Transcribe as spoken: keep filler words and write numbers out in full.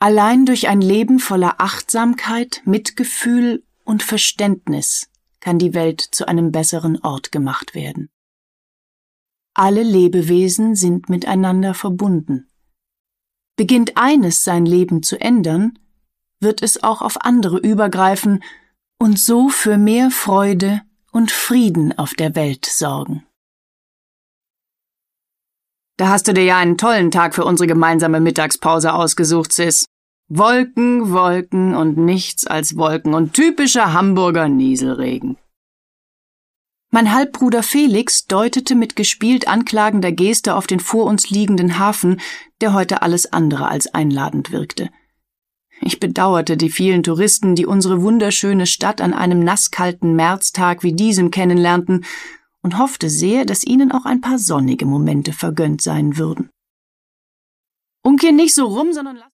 Allein durch ein Leben voller Achtsamkeit, Mitgefühl und Verständnis kann die Welt zu einem besseren Ort gemacht werden. Alle Lebewesen sind miteinander verbunden. Beginnt eines sein Leben zu ändern, wird es auch auf andere übergreifen und so für mehr Freude und Frieden auf der Welt sorgen. Da hast du dir ja einen tollen Tag für unsere gemeinsame Mittagspause ausgesucht, Sis. Wolken, Wolken und nichts als Wolken und typischer Hamburger Nieselregen. Mein Halbbruder Felix deutete mit gespielt anklagender Geste auf den vor uns liegenden Hafen, der heute alles andere als einladend wirkte. Ich bedauerte die vielen Touristen, die unsere wunderschöne Stadt an einem nasskalten Märztag wie diesem kennenlernten, und hoffte sehr, dass ihnen auch ein paar sonnige Momente vergönnt sein würden. Unke nicht so rum, sondern lass